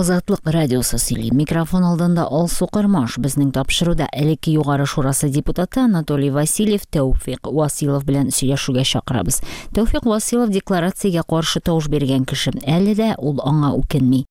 Азатлык радиосы сөйли. Микрофон алдында Алсу Кырмаш. Безнең тапшыруда элекке югары шурасы депутаты Анатолий Васильев Тәүфик Василов белән сөйләшүгә чакырабыз. Тәүфик Василов декларациягә каршы тавыш биргән кеше. Әле дә ул аңа үкенми.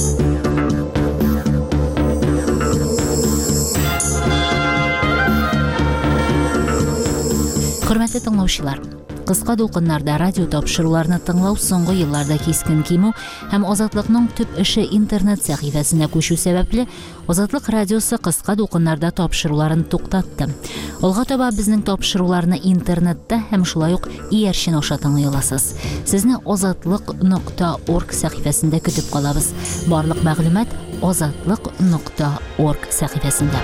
Хөрмәтле тыңлаучылар, кыска дулкыннарда радио тапшыруларны тыңлау соңгы елларда кискен кимү һәм Азатлыкның төп эше интернет сәхифәсенә күчү сәбәпле Азатлык радиосы кыска дулкыннарда тапшыруларын туктатты. Алга таба безнең тапшыруларны интернетта һәм шулай ук иярчен аша тыңлый аласыз. Сезне azatlык.org сәхифәсендә көтеп калабыз. Барлык мәгълүмат azatlык.org сәхифәсендә.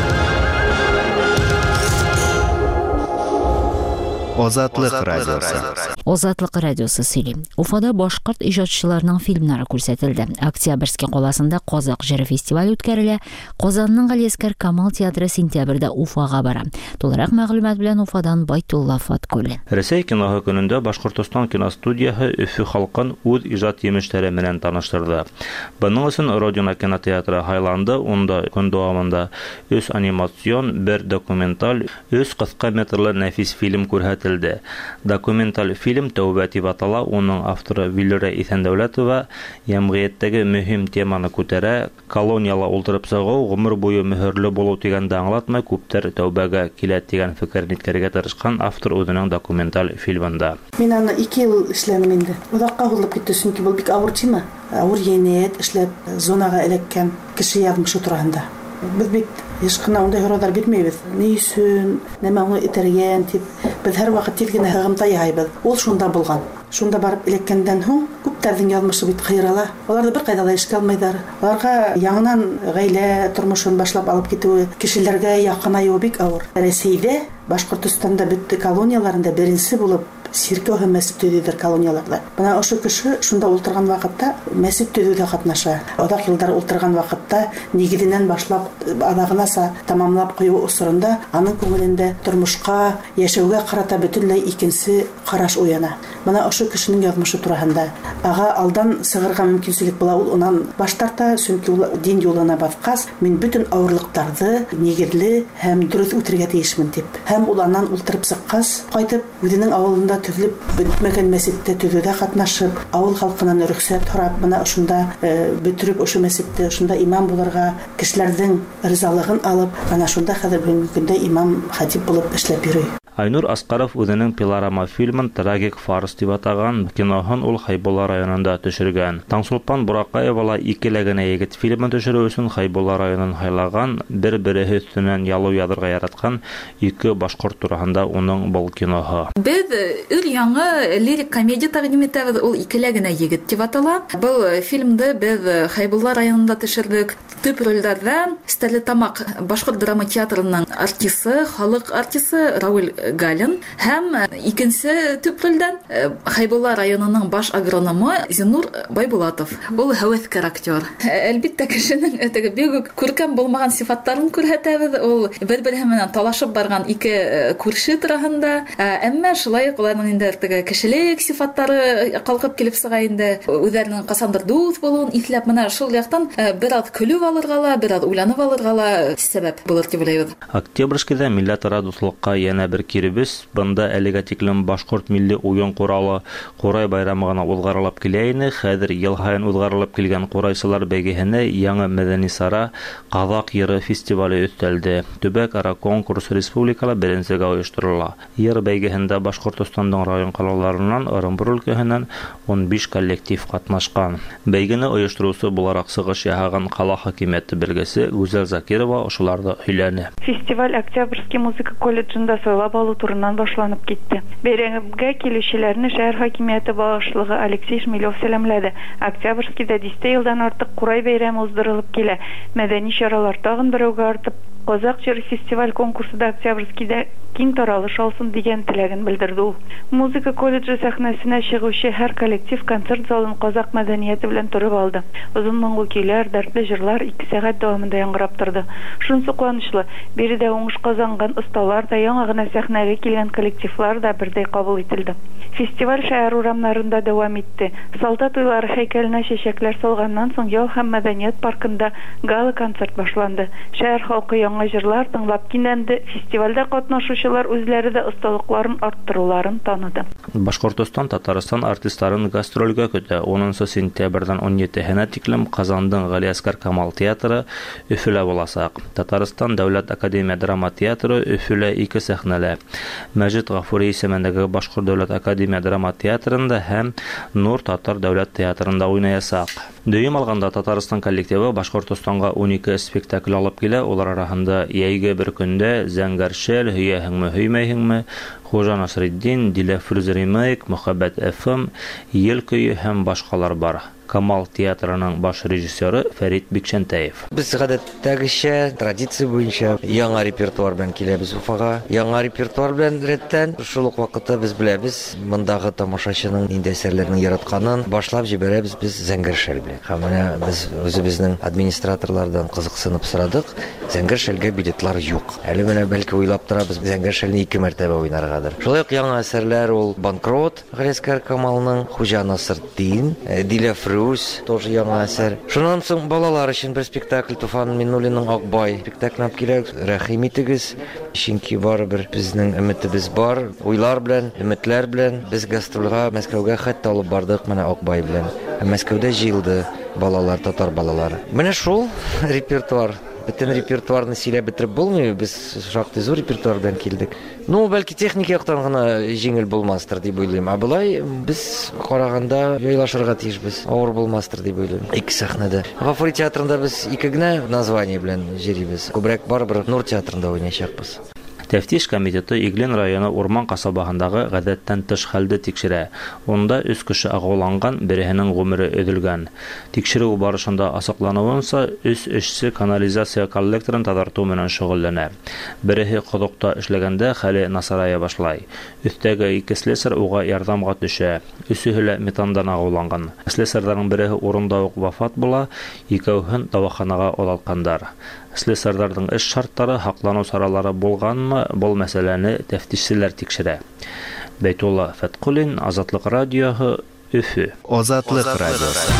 Азатлык радиосы. Азатлык радиосы сөйли. Уфада башкорт иҗатчыларының фильмнары күрсәтелде. Октябрьский каласында Казак җыры фестивале үткәрелә. Казанның Галиәскәр Камал театры сентябрьдә Уфага бара. Толырак мәгълүмат белән Уфадан Байтулла Фаткуллин. Рәсәй киноһы көнендә Башкортстан киностудияһы Өфе халкын үз иҗат емешләре белән таныштырды. Буның өчен Родина кинотеатры һайланды. Унда көн дәвамында 3 анимацион, 1 документаль, 3 кыска метрлы нәфис фильм күрсәтелде. Документаль фильм Тәүбә дип атала, уның авторы Вилүрә Исәндәүләтова җәмгыятьтәге мөһим теманы күтәрә. Колонияла ултырып сагу, гомер буе мөһерле булу дигәндә аңлатмай, күптәр тәүбәгә килә дигән фикерне иткәргә тырышкан автор үзенең документаль фильмында. Мин аны 2 ел эшләдем инде. Удакка булып китте, чөнки бу бик авыр тема. Авыр янәт эшләп зонага эләккән кеше язмышы турында. Без бит ешкына ундай һорадар бирмәйбез. Ни өчен, нәмә аны этәргән дип, без һәр вакыт тилгенә хыгымта яйбыз. Ул шунда булган. Шунда барып эләккәндән һуң күптәрнең язмышы бит кыйрала. Аларда бер кайда да эшкә алмыйлар. Аларга яңадан гаилә тормышын башлап алып китүе, кешеләргә якынаю бик авыр. Рәсәйдә, Башкортстанда бит колонияларында беренче булып Сиркә һәм мәсҗид төзүдер колонияларда. Менә ошо кеше шунда ултырган вакытта мәсҗид төзүдә катнаша. Одак елдар ултырган вакытта нигезеннән башлап адагынаса тамамлап кую усырында аның күңелендә тормышка, яшәүгә карата бөтенләй икенче караш уяна. Менә ошо кешенең язмышы турында. Ага алдан сыгырга мөмкинлек була, ул унан баш тарта, чөнки ул дин юлына баскас, мин бөтен авырлыктарды нигезле һәм дөрес үтәргә тиешмен дип. Һәм ул аннан ултырып сыккас, кайтып үзенең авылында төзелеп бетмәгән мәсҗидтә төзүдә катнашып, авыл халкынан рөхсәт һорап, менә шунда бөтереп ошо мәсҗидтә шунда имам булырга, кешеләрнең ризалыгын алып, ана шунда хәзер бүгенге көндә имам хатип булып эшләп йөри. Айнур Аскаров үзенең пилорама фильмын Трагик фарс дип атаган, киноһын ул Хайбулла районында төшергән. Таңсулпан Буракаева 2 ләгенә егет фильмын төшерү өчен Хайбулла районын хайлаган, бер-бере өстеннән ялу ядырга яраткан 2 башкорт турында уның бул киноһы. Без өр-яңа лирик комедия тәкъдим итәбез, ул 2 ләгенә егет дип атала. Бу фильмды без Хайбулла районында төшердек. Төп рольдәрдә Стәрлетамак башкорт драма театрының артисты, халык артисты Рауль Галин һәм икенче төп рольдән Хайбулла районының баш агрономы Зинур Байбулатов. Ул һәвәскәр актер. Әлбәттә кешенең бик күркәм булмаган сифаттарын күрһәтәбез. Ул бер-бере белән талашып барган 2 күрше турында. Әмма шулай уларның инде кешелек сифаттары калкып килеп сыга инде. Үзләренең касандыр дус булуын исләп, менә шул яктан бераз көлүп алырга, бераз уйланып алырга сәбәп булыр дип уйлыйбыз. Октябрьскийдә милләтара дуслыкка яңа бер киребез. Бында әлегә тиклем башкорт милли уен куралы Курай байрамы гына узгарылып килә иде. Хәзер ел һайын узгарылып килгән Курайчылар бәйгесенә яңа мәдәни сара Казак җыры фестивале өстәлде. Төбәк-ара конкурс республикала беренчегә оештырыла. Җыр бәйгесендә Башкортстанның район калаларыннан, Орынбур өлкәһеннән 15 коллектив катнашкан. Бәйгене оештыручы буларак сыгыш яһаган кала хакимияте белгесе Гүзәл Закирова ошыларда һөйләне. Фестиваль Октябрьский музыка колледжында сайлап алу турынан башланып китте. Бәйрәмгә килүчеләрне шәһәр хакимияте башлыгы Алексей Шмелев сәламләде. Октябрьскийдә 10 елдан артык Курай бәйрәме уздырылып килә. Мәдәни чаралар тагын берәүгә артып, Казак җыры фестиваль конкурсында Октябрьскийдә киң таралыш алсын дигән теләген белдерде ул. Музыка колледжы сәхнәсенә чыгучы һәр коллектив концерт залын казак мәдәнияте белән турып алды. Озын моңлы көйләр, дәртле җырлар 2 сәгать дәвамында яңгырап торды. Шунысы куанычлы, биредә уңыш казанган осталар да, яңа гына сәхнәгә килгән коллективлар да бердәй кабул ителде. Фестиваль шәһәр урамнарында дәвам итте. Солдат уйлары һәйкәленә чәчәкләр салганнан соң ял һәм мәдәният паркында гала концерт башланды. Шәһәр халкы яңа җырлар тыңлап кинәнде. Фестивальдә катнашучылар үзләре дә осталыкларын арттыруларын таныды. Башкортстан Татарстан артистларын гастрольгә көтә. 10 сентябрьдән 17-һенә тиклем Казандың Галиәскәр Камал театры Өфөлә буласак. Татарстан Дәүләт Академия драма театры Өфөлә 2 сәхнәлә. Мәҗит Гафури исемендәге Башкорт Дәүләт Академия драма театрында һәм Нур Татар дәүләт театрында уйнаясак. Дөйем алганда Татарстан коллективы Башкортстанга 12 спектакль алып килә. Улар арасында Яйгә бер көндә, Зәңгәршәл, Һөяһеңме, Һөймәйһеңме, Хуҗа Насретдин, Дилә Фрузеримейк, Мөхәббәт ФМ, Ел көе һәм башкалар бар. Камал театрының баш режиссеры Фәрит Бикшәнтәев. Без гадәттәгечә, традиция буенча яңа репертуар белән киләбез Уфага. Яңа репертуар белән рәттән шул ук вакытта без беләбез, мондагы тамашачының инде әсәрләрен яратканын башлап җибәрәбез без Зәңгәршәл белән. Һәм менә без үзебезнең администраторлардан кызыксынып сорадык. Зәңгәршәлгә билетлар юк. Әле менә бәлки уйлап торабыз Зәңгәршәлне 2 мәртәбә уйнаргадыр. Шулай ук яңа әсәрләр ул Банкрот, Галиәскәр Камалның, Хуҗа Насретдин, Дилә тоже яңа әсәр. Шуннан соң балалар өчен бер спектакль Туфан Миннуллинның Акбай спектакль алып килә. Рәхим итегез, чөнки барыбер безнең өметебез бар. Уйлар белән, өметләр белән без гастрольгә Мәскәүгә хәтта алып бардык менә Акбай белән. Мәскәүдә җыелды балалар, татар балалары. Менә шул репертуар. Бөтен репертуарны сөйләп бетереп булмый, без шактый зур репертуар белән килдек. Ну, бәлки техник яктан гына җиңел булмастыр дип уйлыйм. Булай без караганда яйлашырга тиешбез. Авыр булмастыр дип уйлыйм. 2 сәхнәдә. Гафури театрында без 2 генә название белән җырибез. Күбрәк барыбер Нур театрында уйнаячакбыз. Тәфтиш комитеты Иглин районы Урман касабаһындагы гадәттән тыш хәлде тикшерә. Онда 3 кеше агуланган, беренең гомере өҙөлгән. Тикшерү барышында асыклануынса, 3 эшче канализация коллекторын таҙартыу менән шөғөлләнә. Береһе ҡоҙоҡта эшләгәндә хәле насарая башлай. Өҫтәге 2 слесарь уға ярҙамға төшә. Өсөһө лә метандан агуланган. Слесарҙарҙың береһе урында уҡ вафат була, икәүһен дауаханаға оҙатҡандар. Слесарҙарҙың эш шарттары, һаҡланыу саралары булғанмы, был мәсьәләне тәфтишселәр тикшерә. Бәйтулла Фәтҡуллин, Азатлыҡ радиоһы, Өфө. Азатлыҡ радиосы.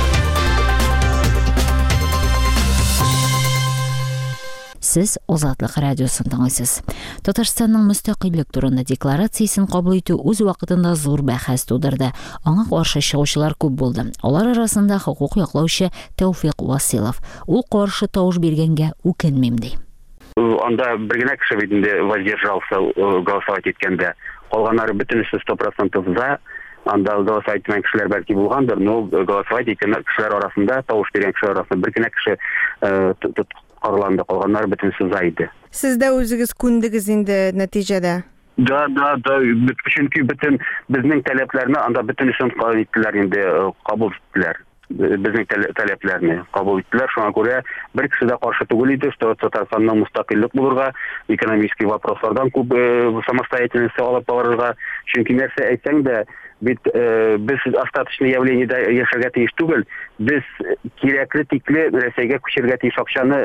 Сез Азатлык радиосын тыңлайсыз. Татарстанның мөстәҡиллек турында декларациясын ҡабул итеү үҙ ваҡытында зур бәхәс тудырҙы. Аңа ҡаршы сығыусылар күп булды. Алар арасында хоҡуҡ яҡлаучы Тәүфиҡ Василов. Ул ҡаршы тауыш биргәнгә үкенмим ди. Анда бер генә кеше бит инде воздержался голосовать иткәндә. Калганнары бөтөнесе 100% за. Анда голосовать иткән кешеләр бәлки булгандыр, но голосовать иткән кешеләр арасында, тауыш биргән кешеләр арасында бер генә кеше карланды, калганнары бөтөнесе за иде. Сез дә үзегез күндегез инде нәтиҗәдә. Да, чөнки бөтен безнең таләпләрне анда бөтенесен иттеләр инде, кабул иттеләр. Безнең таләпләрне кабул иттеләр. Шуңа күрә бер кеше дә каршы түгел иде, что Татарстанның мустақиллык булырга, экономик вопрослардан күп самостоятельность алып барырга. Чөнки нәрсә әйтсәң дә, бит без остаточное явлениедә яшәргә тиеш түгел. Без кирәкле тикле Рәсәйгә күчәргә тиеш акчаны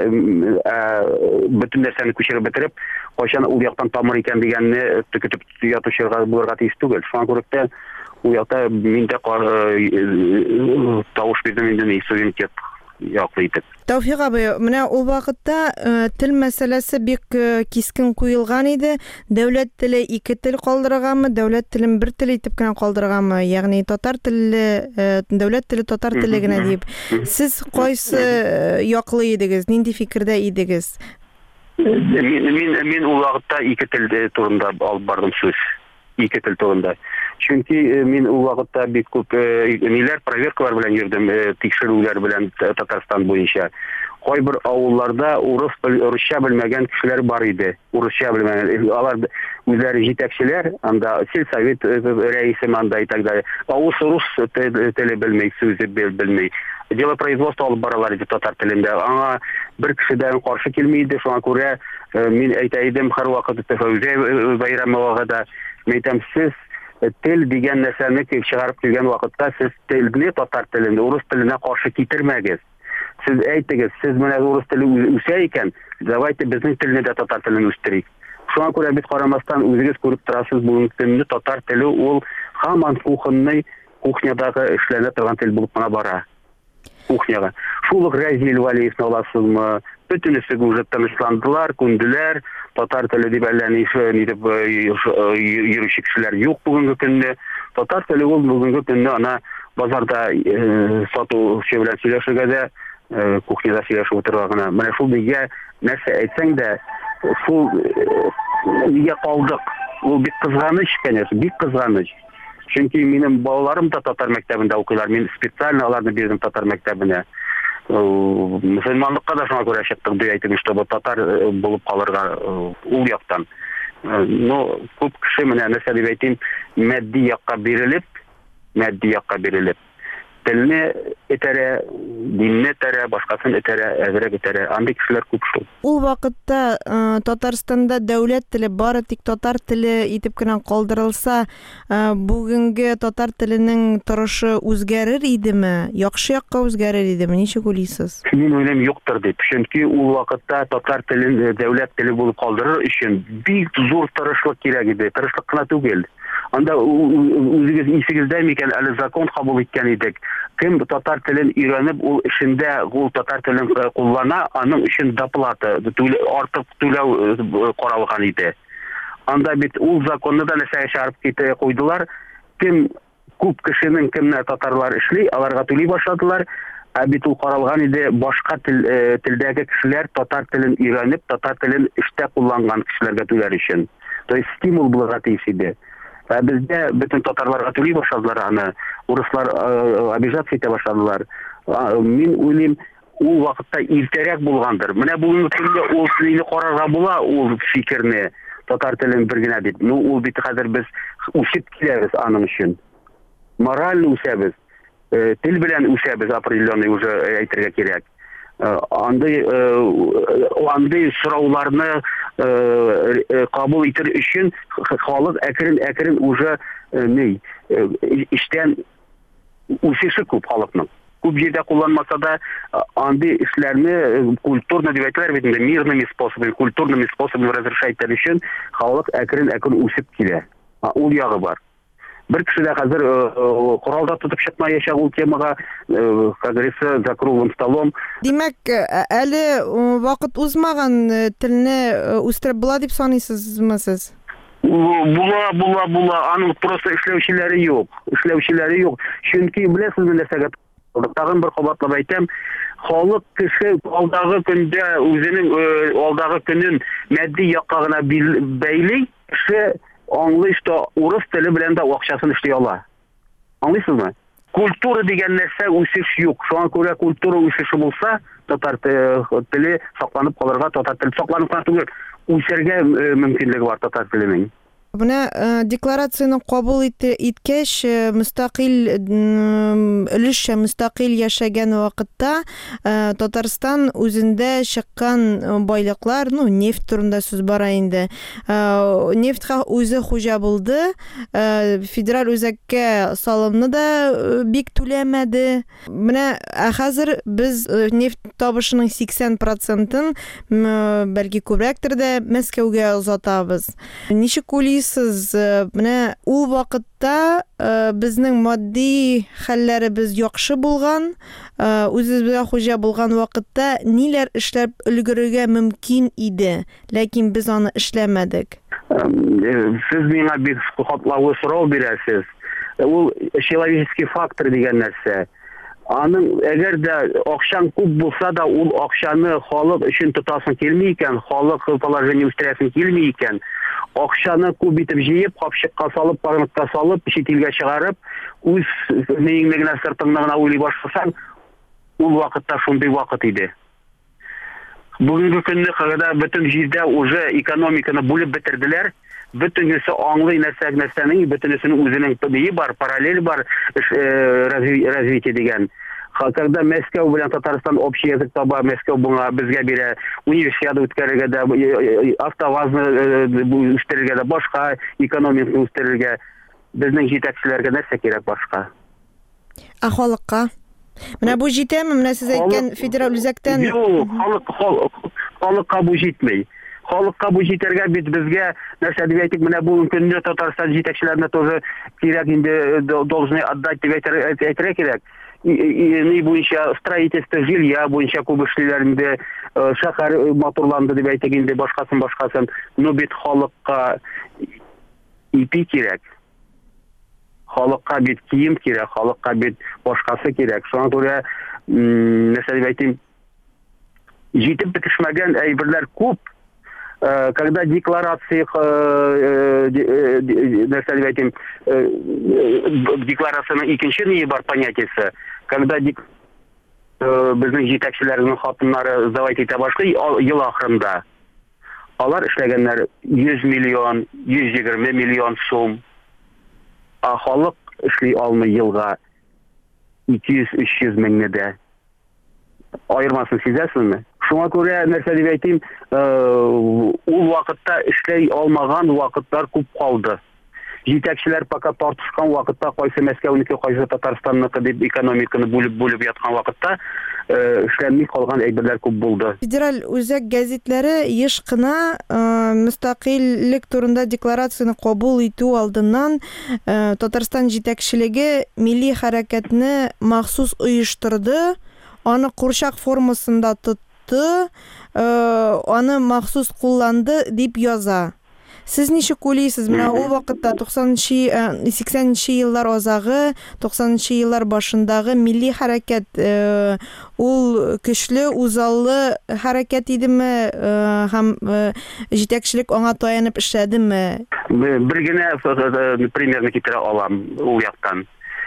бөтен нәрсәне күчереп бетереп, кайчан ул яктан тамыр икән дигәнне көтеп ятучырга булырга тиеш түгел. Шуңа күрә ул якта мин дә тауыш бирдем инде суверенитет яклы итеп. Тәүфиҡ абый, менә ул вакытта тел мәсьәләсе бик кискен куелган иде. Дәүләт теле 2 тел калдырганмы, дәүләт телен 1 тел итеп кенә калдырганмы? Ягъни татар теле, дәүләт теле татар теле генә дип. Сез кайсы яклы идегез? Нинди фикердә идегез? Мин ул вакытта 2 тел турында алып бардым сүз. 2 тел турында. Чөнки мин ул вакытта бик күп ниләр проверкалар белән йөрдем, тикшерүләр белән Татарстан буенча. Кайбер авылларда урысча белмәгән кешеләр бар иде. Урысча белмәгән. Алар үзләре җитәкчеләр, анда сельсовет рәисе манда и так далее. Рус теле белмәй, сүзе белмәй. Дело производства алып баралар иде татар телендә. Аңа бер кешедән каршы килми иде. Шуңа күрә мин әйтә идем һәрвакыт Тәфәүзә Байрамовага да әйтәм, сез тел дигән нәрсәне чыгарып килгән вакытта сез телне татар теленә, урыс теленә каршы китермәгез. Сез әйтегез, сез менә урыс теле үсә икән, давайте безнең телне дә татар телен үстерик. Шуңа күрә бит карамастан үзегез күреп торасыз, бүгенге көндә татар теле ул Хаман кухнядагы эшләнә торган тел булып кына бара. Кухняга. Шулык Разил Валиевны аласызмы? Бөтенесе уже тынычландылар, күнделәр. Татар теле дип әллә нитеп йөрүче кешеләр юк бүгенге көнне. Татар теле ул бүгенге көнне ана базарда сатучы белән сөйләшергә дә, кухняда сөйләшеп утырырга гына. Менә шул нигә нәрсә әйтсәң дә, шул нигә калдык? Ул бик кызганыч, конечно, бик кызганыч. Чөнки минем балаларым да татар мәктәбендә укыйлар. Мин специально аларны бирдем татар мәктәбенә. Мөселманлыкка да шуңа күрә чыктык, дип әйтим, чтобы татар булып калырга ул яктан. Но күп кеше менә нәрсә дип әйтим, матди якка бирелеп, телне этәрә, динне этәрә, башкасын этәрә, әзрәк этәрә. Андый кешеләр күп шул. Ул вакытта Татарстанда дәүләт теле бары тик татар теле итеп кенә калдырылса, бүгенге татар теленең торышы үзгәрер идеме? Яхшы якка үзгәрер идеме? Ничек уйлыйсыз? Мин уйлыйм юктыр дип. Чөнки ул вакытта татар телен дәүләт теле булып калдырыр өчен бик зур тырышлык кирәк иде. Тырышлык кына түгел. Анда үзегез исегездә микән әле закон кабул иткән идек. Кем татар телен өйрәнеп, ул эшендә ул татар телен куллана, аның өчен доплата, артык түләү каралган иде. Анда бит ул законны да нәрсәгә чыгарып китә куйдылар. Кем күп кешенең кемнәр татарлар эшли, аларга түли башладылар. Бит ул каралган иде, башка телдәге кешеләр татар телен өйрәнеп, татар телен эштә кулланган кешеләргә түләр өчен. То есть стимул булырга тиеш иде. Бездә бөтен татарларга түли башладылар аны, урыслар обижаться итә башладылар. Мин уйлыйм, ул вакытта иртәрәк булгандыр. Менә бүгенге көндә ул телне карарга була, ул фикерне татар телен бер генә дип. Ну ул бит хәзер без үсеп киләбез аның өчен. Мораль үсәбез, тел белән үсәбез определенный уже әйтергә кирәк. Андый сорауларны кабул итер өчен халык әкрен уже иштән үсеше күп халыкның. Күп җирдә кулланмаса да андый эшләрне культурно дип әйтәләр бит, мирными способами, культурными способами разрешать өчен халык әкрен үсеп килә. Ул ягы бар. Бер кеше дә хәзер коралда тотып чыкмаячак ул темага, как говорится, за круглым столом. Димәк, әле вакыт узмаган телне үстереп була дип саныйсызмы сез? Була. Аның просто эшләүчеләре юк. Чөнки беләсезме нәрсәгә? Тагын бер кабатлап әйтәм, халык кеше алдагы көндә үзенең алдагы көнен матди якка гына бәйли, кеше аңлый, что урыс теле белән дә акчасын эшли ала. Аңлыйсызмы? Культура дигән нәрсә үсеш юк. Шуңа күрә культура үсеше булса, татар теле сакланып калырга, татар теле сакланып кына түгел, үсәргә мөмкинлеге бар татар теленең. Менә декларацияны кабул иткәч, мустақил өлешчә мустақил яшәгән вакытта Татарстан үзендә чыккан байлыклар, нефть турында сүз бара инде. Нефтька үзе хуҗа булды. Федераль үзәккә салымны да бик түләмәде. Менә хәзер без нефть табышының 80%-ын бәлки күбрәктер дә Мәскәүгә озатабыз. Ничек уйлыйсыз? Менә ул вакытта безнең матди хәлләребез яхшы булган, үзебезгә хуҗа булган вакытта ниләр эшләп өлгерергә мөмкин иде, ләкин без аны эшләмәдек. Сез миңа бик катлаулы сорау бирәсез. Ул человеческий фактор дигән нәрсә. Аның әгәр дә акчаң күп булса да, ул акчаны халык өчен тотасың килми икән, халык положение үстерәсең килми икән, акчаны күп итеп җыеп, капчыкка салып, парникка салып, чит илгә чыгарып, үз нигә сыртыңны гына уйлый башласаң, ул вакытта шундый вакыт иде. Бүгенге көнне кагыда бөтен җирдә уже экономиканы бүлеп бетерделәр. Бөтенесе аңлый нәрсәнең, бөтенесенең үзенең тәбии бар, параллель бар развитие дигән. Когда Мәскәү белән Татарстан общий язык таба, Мәскәү буңа безгә бирә, универсиада үткәрергә дә, автовазны үстерергә дә, башка экономиканы үстерергә, безнең җитәкчеләргә нәрсә кирәк башка? Халыкка. Менә бу җитәме? Менә сез әйткән федераль үзәктән. Халыкка бу җитмәй. халыкка бу җитәргә бит безгә нәрсә дип әйтик, менә бу көнне Татарстан җитәкчеләренә тоже кирәк инде должны отдать дип әйтергә кирәк. Ни буенча строительство жилья буенча күп эшлиләр инде, шәһәр матурланды дип әйтик инде, башкасын. Но бит халыкка ипи кирәк. Халыкка бит кием кирәк, халыкка бит башкасы кирәк. Шуңа күрә нәрсә дип әйтим, җитеп бетешмәгән әйберләр күп. Когда декларация, нәрсә дип әйтим, декларацияның икенче ние бар понятиесе, когда безнең җитәкчеләрнең хатыннары завайт итә башлый ел ахырында, алар эшләгәннәр 100 миллион, 120 миллион сум, а халык эшли алмый елга 200-300 меңне дә. Айырмасын сизәсезме? Шуңа күрә нәрсә дип әйтим, ул вакытта эшләй алмаган вакытлар күп калды. Җитәкчеләр пока тартышкан вакытта, кайсы Мәскәүнеке, кайсы Татарстанныкы дип экономиканы бүлеп яткан вакытта эшләнми калган әйберләр күп булды. Федераль үзәк газетләре еш кына мөстәкыйльлек турында декларацияны кабул итү алдыннан Татарстан җитәкчелеге милли хәрәкәтне махсус оештырды, аны курчак формасында тотты, аны махсус кулланды дип яза. Сез ничек уйлыйсыз? Менә ул вакытта 80-нче еллар азагы, 90-нчы еллар башындагы милли хәрәкәт ул көчле, узаллы хәрәкәт идеме һәм җитәкчелек аңа таянып эшләдеме? Бер генә примерны китерә алам ул яктан.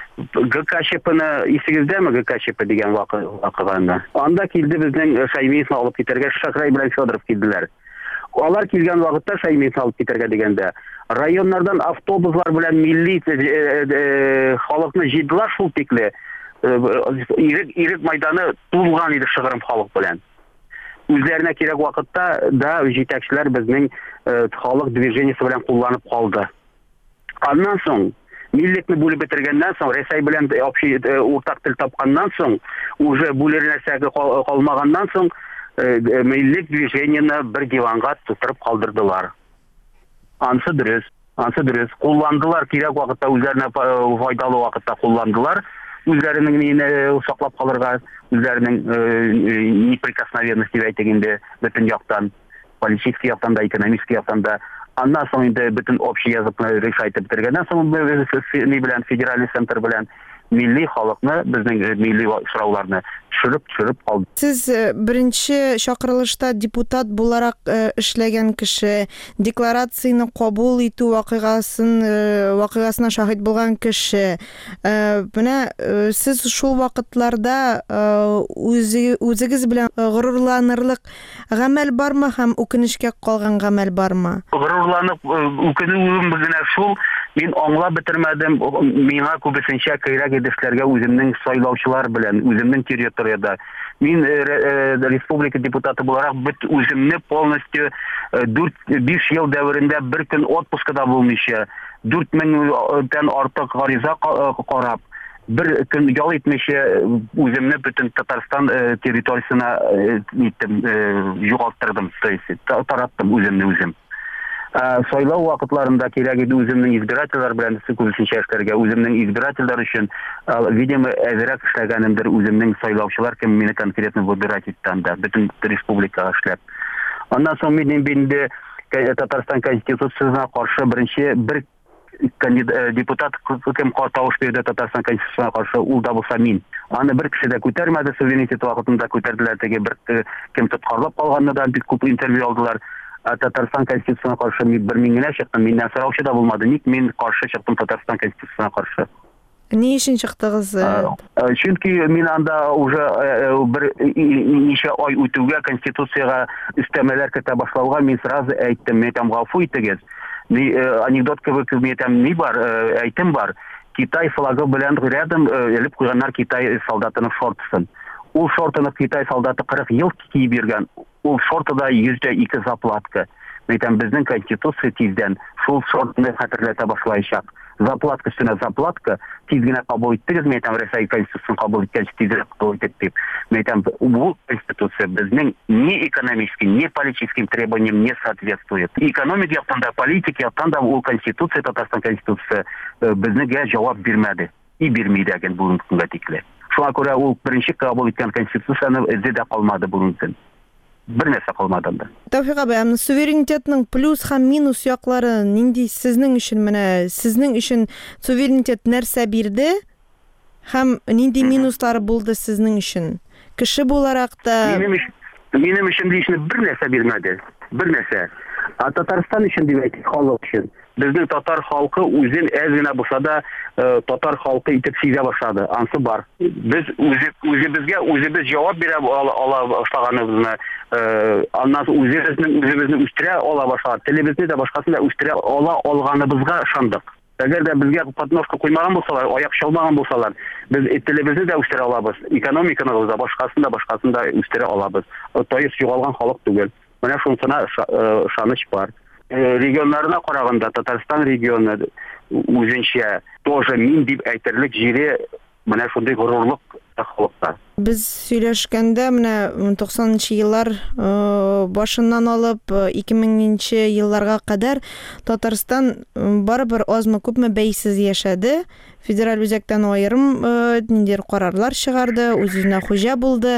ГКЧПны исегездәме, ГКЧП дигән вакыйганы? Анда килде безнең Шаймиевны алып китәргә, Шакрай белән Федоров килделәр. Алар килгән вакытта Шаймиевны алып китәргә дигәндә, районнардан автобуслар белән милли халыкны җыйдылар шул тикле. Ирек майданы тулган иде шыгрым халык белән. Үзләренә кирәк вакытта да җитәкчеләр безнең халык движениесе белән кулланып калды. Аннан соң миллекне бүлеп бетергәннән соң, Рәсәй белән уртак тел тапканнан соң, уже бүлер нәрсәгә калмаганнан соң, миллек движениене бер диванга тутырып калдырдылар. Ансы дөрес. Кулландылар кирәк вакытта, үзләренә файдалы вакытта кулландылар. Үзләренең мине саклап калырга, үзләренең неприкосновенность дип әйтик инде бөтен яктан, политический яктан да, экономический яктан да. Аннан соң инде бөтен общий языкны решать бетергәннән соң белән федераль центр белән милли халыкны, безнең милли сорауларны төшереп алды. Сез беренче чакырылышта депутат буларак эшләгән кеше, декларацияны кабул итү вакыйгасына шаһит булган кеше. Менә сез шул вакытларда үзегез белән горурланырлык гамәл бармы һәм үкенечкә калган гамәл бармы? Горурланып үкенүем генә шул, мин аңлап бетермәдем, миңа күбесенчә кирәк иде үземнең сайлаучылар белән, үземнең территорияда. Мин республика депутаты буларак үземне полностью 4-5 ел дәверендә бер көн отпускада булмыйча, 4000-дән артык гариза карап, бер көн ял итмичә үземне бөтен Татарстан территориясына югалттырдым, тараттым үземне үзем. Сайлау вакытларында кирәк иде үземнең избирательләр белән күбесенчә эшләргә, үземнең избирательләр өчен, видимо, әзрәк эшләгәнемдер үземнең сайлаучылар кем мине конкретно выбирать иткән да, бөтен республикага эшләп. Аннан соң мин инде Татарстан конституциясына каршы беренче бер депутат кем тавыш бирде Татарстан конституциясына каршы, ул да булса мин. Аны бер кеше дә күтәрмәде, суверенитет вакытында күтәрделәр, теге бер кем тоткарлап калганны да бик күп интервью алдылар. Татарстан конституциясына каршы бер мин генә чыктым, миннән сораучы да булмады. Ник мин каршы чыктым Татарстан конституциясына каршы? Ни өчен чыктыгыз? Чөнки мин анда уже бер ничә ай үтүгә конституцияга үстәмәләр кертә башлауга мин сразу әйттем, мен там гафу итегез. Анекдот кебек ни бар, әйтем бар. Китай флагы белән рядом элеп куйганнар Китай солдатының шортысын. Ул шортыны Китай солдаты 40 ел киеп йөргән. Ул шортыда 100% заплатка. Мәйтәм безнең конституция тиздән шул шортны хәтерләтә башлаячак. Заплатка өстенә заплатка тиз генә кабул иттегез, мәйтәм Россия конституциясын кабул иткәнче тизрәк кабул итеп. Мәйтәм бу конституция безнең ни экономическим, ни политическим требованиям не соответствует. Экономик яктан да, политик яктан да ул конституция, Татарстан конституциясы безнегә җавап бирмәде. И бирми дигән бүгенге көнгә тикле. Шуңа күрә ул беренче кабул иткән конституцияны эзле дә калмады бүгенге. Бер нәрсә калмады анда. Тәүфик абый, суверенитетның плюс һәм минус яклары нинди сезнең өчен, менә сезнең өчен суверенитет нәрсә бирде һәм нинди минуслары булды сезнең өчен? Кеше буларак та Минем өчен лично бер нәрсә бирмәде. Бер нәрсә. Татарстан өчен дип әйтик, халык өчен. Безнең татар халкы үзен әз генә булса да татар халкы итеп сизә башлады. Ансы бар. Без үзебезгә җавап бирә ала башлаганыбызны, аннан үзебезне үстерә ала башлады. Телебезне дә башкасын да үстерә ала алганыбызга ышандык. Әгәр дә безгә подножка куймаган булсалар, аяк чалмаган булсалар, без телебезне дә үстерә алабыз, экономиканы да башкасын да үстерә алабыз. Таис югалган халык түгел. Менә шунысына ышаныч бар. Регионнарына караганда Татарстан регионы үзенчә тоже мин дип әйтерлек җире менә шундый горурлык халыкта. Без сөйләшкәндә менә 90нчы еллар башыннан алып 2000нче елларга кадәр Татарстан барыбер азмы күпме бәйсез яшәде. Федераль үзәктән аерым ниндидер карарлар чыгарды, үзенә хуҗа булды.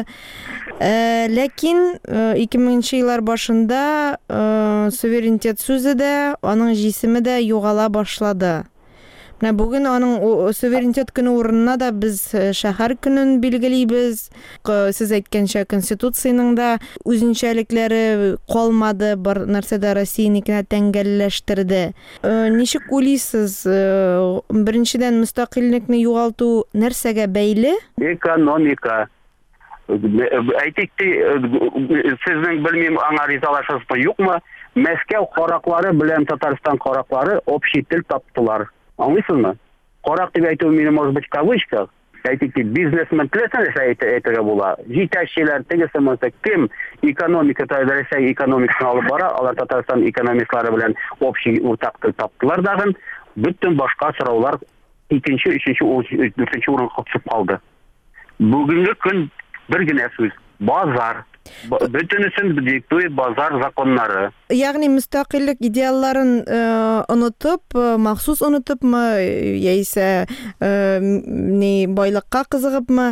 Ләкин 2000нче еллар башында суверенитет сүзе дә, аның җисеме дә югала башлады. Менә бүген аның суверенитет көне урынына да без шәһәр көнен билгелибез. Сез әйткәнчә конституцияның да үзенчәлекләре калмады, бар нәрсә дә Россияникенә тәңгәлләштерде. Ничек уйлыйсыз, беренчедән мөстәкыйльлекне югалту нәрсәгә бәйле? Экономика. Әйтик, сезнең белмим аңа ризалашасызмы, юкмы? Мәскәү караклары белән Татарстан караклары общий тел таптылар. Аңлыйсызмы? Карак дип әйтү мине, может быть, кавычках. Әйтик, бизнесмен теләсәң әйтергә була. Җитәкчеләр тегесе кем экономикада Россия экономикасын алып бара, алар Татарстан экономистлары белән общий уртак тел таптылар дагы. Бөтен башка сораулар 2-нче, 3-нче, 4-нче урынга төшеп калды. Бүгенге көн бер генә сүз: базар. Бөтенесен диктует базар законнары. Ягъни мөстәкыйльлек идеалларын онытып, махсус онытыпмы, яисә ни байлыкка кызыгыпмы,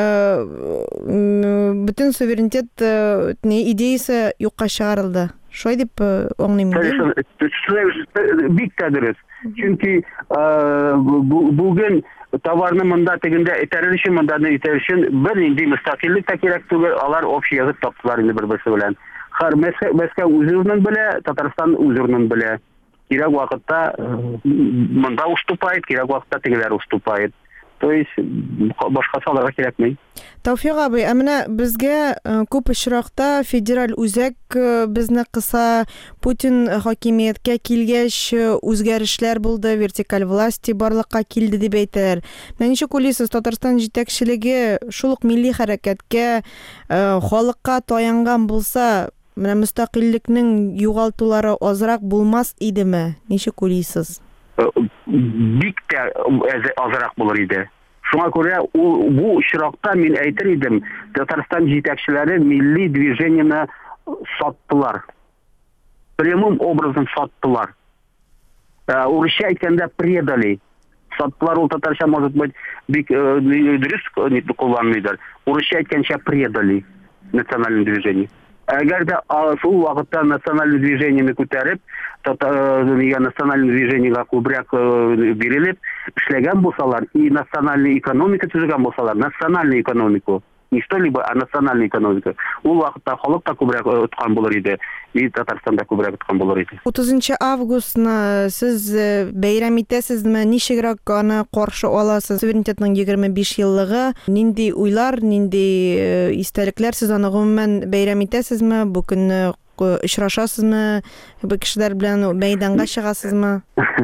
бөтен суверенитет идеясы юкка чыгарылды. Шулай дип аңлыйм. Бик тә дөрес. Чөнки бүген товарны монда тегендә этәрелешен, монда этәрелешен бер нинди мөстәкыйльлек та кирәк түгел, алар общий язык таптылар инде бер-берсе белән. Һәр Мәскәү үз урынын белә, Татарстан үз урынын белә. Кирәк вакытта монда уступает, кирәк вакытта тегеләр уступает. То есть башка саларга кирәкми. Тәүфик абый, менә безгә күп очракта федераль үзәк безне кыса, Путин хакимияткә килгәч үзгәрешләр булды, вертикаль власти барлыкка килде дип әйтәләр. Менә ничек уйлыйсыз, Татарстан җитәкчелеге шул ук милли хәрәкәткә, халыкка таянган булса, менә мөстәкыйльлекнең югалтулары азрак булмас идеме? Ничек уйлыйсыз? Бик тә азрак булыр иде. Шуңа күрә бу очракта мин әйтер идем, Татарстан җитәкчеләре милли движениене саттылар. Прямым образом саттылар. Урысча әйткәндә предали. Саттылар, ул татарча, может быть, бик дөрес кулланмыйдыр. Урысча әйткәнчә предали национальное движение. Әгәр дә шул вакытта национальное движениене күтәреп, национальное движениегә күбрәк бирелеп эшләгән булсалар, и национальный экономика төзегән булсалар, национальный экономику, не что-либо, а национальный экономика. Ул вакытта халык та күбрәк тоткан булыр иде, и Татарстанда күбрәк тоткан булыр иде. 30 августны сез бәйрәм итәсезме? Ничегрәк аны каршы аласыз? Суверенитетның 25 еллыгы, нинди уйлар, нинди истәлекләр, сез аны гомумән бәйрәм итәсезме? Бу көнне очрашасызмы? Бу кешеләр белән мәйданга чыгасызмы?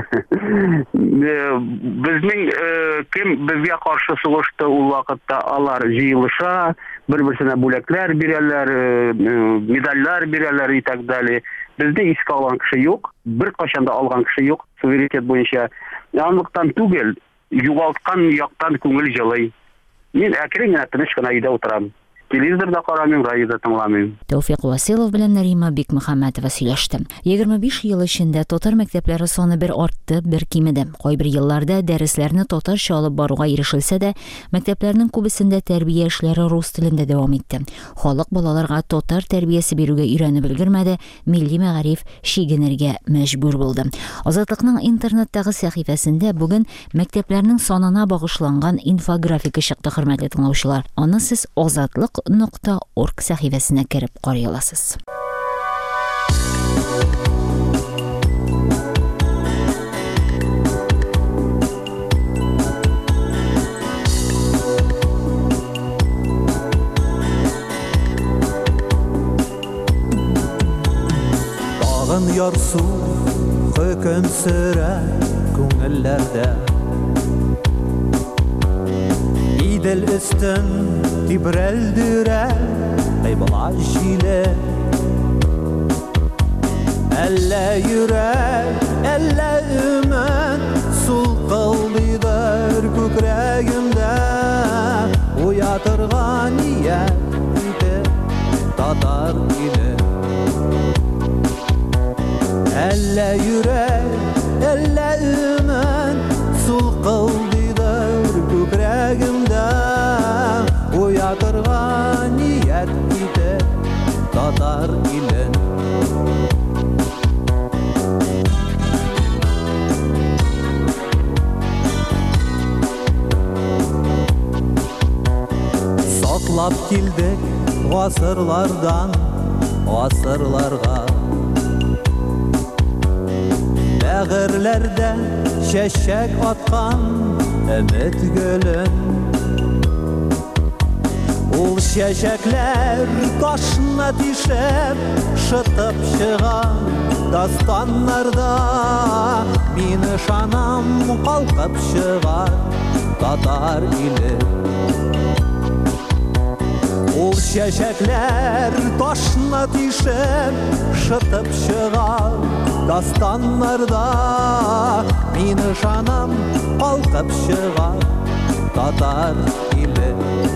Безнең кем безгә каршы сугышты ул вакытта алар җыелыша, бер-берсенә бүләкләр бирәләр, медальләр бирәләр и так далее. Бездә искә алган кеше юк, бер кашанда алган кеше юк, суверенитет буенча. Анлыктан түгел, югалткан яктан күңел җылый. Мин әкрен генә тыныч кына өйдә утырам. Телевизорда карамыйм, радиода тыңламыйм. Тәүфыйк Василов белән Нарима Бикмөхәммәтова сөйләште. 25 ел эчендә татар мәктәпләре саны бер артты, бер кимеде. Кайбер елларда дәресләрне татарча алып баруга ирешелсә дә, мәктәпләрнең күбесендә тәрбия эшләре рус телендә дәвам итте. Халык балаларга татар тәрбиясе бирүгә өйрәнеп өлгермәде, милли мәгариф шигенергә мәҗбүр булды. Азатлыкның интернеттагы сәхифәсендә бүген мәктәпләрнең санына багышланган инфографика чыкты, хөрмәтле тыңлаучылар. Аны сез Azatlıq.org сәхифәсенә кереп карый аласыз. Тагын ярсу хөкем сөрә күңелләрдә. Идел өстен тибрәлдерә кайбала җиле. Әллә йөрәк, әллә өмет сулкылдыдыр күкрәгемдә. Уятырга ният иде татар иле. Әллә йөрәк, әллә өмет сулкылдыдыр күкрәгемдә. Уятырга ният иде татар илен. Саклап килдек гасырлардан гасырларга. Бәгырьләрдә чәчәк аткан өмет гөлен. Ул чәчәкләр ташына тишеп, шытып чыган дастаннарда. Мин ышанам калкып чыгар татар иле. Ул чәчәкләр ташына тишеп, шытып чыгар дастаннарда. Мин ышанам калкып чыгар татар иле.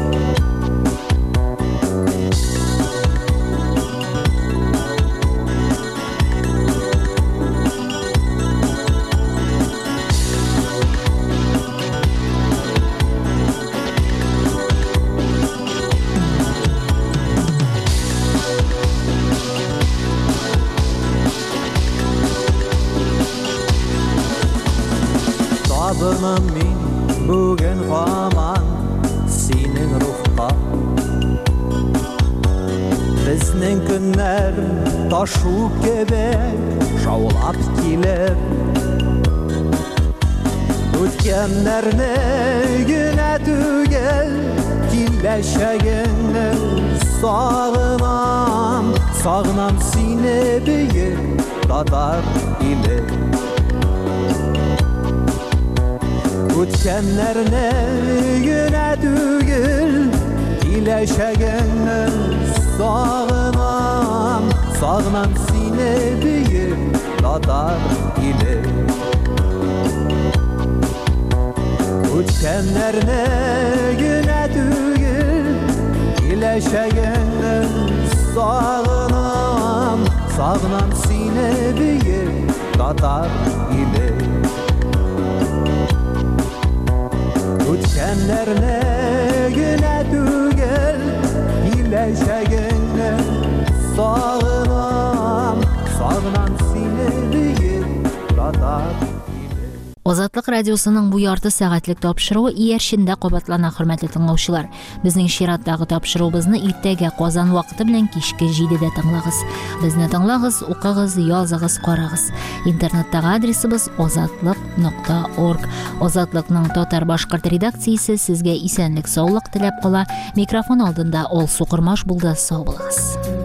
Табынам мин бүген һаман синең рухка. Безнең көннәр ташу кебек шаулап килер. Үткәннәрне генә түгел, киләчәгеңне сагынам. Сагынам сине бөек татар иле. Үткәннәрне генә түгел, киләчәгеңне сагынам. Сагынам сине бөек татар иле. Үткәннәрне генә түгел, киләчәгеңне сагынам. Сагынам сине бөек татар иле. Үткәннәрне генә түгел, киләчәгеңне сагынам. Сагынам сине бөек татар иле. Азатлык радиосының бу ярты сәгатьлек тапшыруы иярчендә кабатлана, хөрмәтле тыңлаучылар. Безнең чираттагы тапшыруыбызны иртәгә Казан вакыты белән кичке 7дә тыңлагыз. Безне тыңлагыз, укыгыз, языгыз, карагыз. Интернеттагы адресыбыз azatlyk.org. Азатлыкның татар-башкорт редакциясе сезгә исәнлек, саулык теләп кала. Микрофон алдында Алсу Кырмаш булды. Сау булыгыз.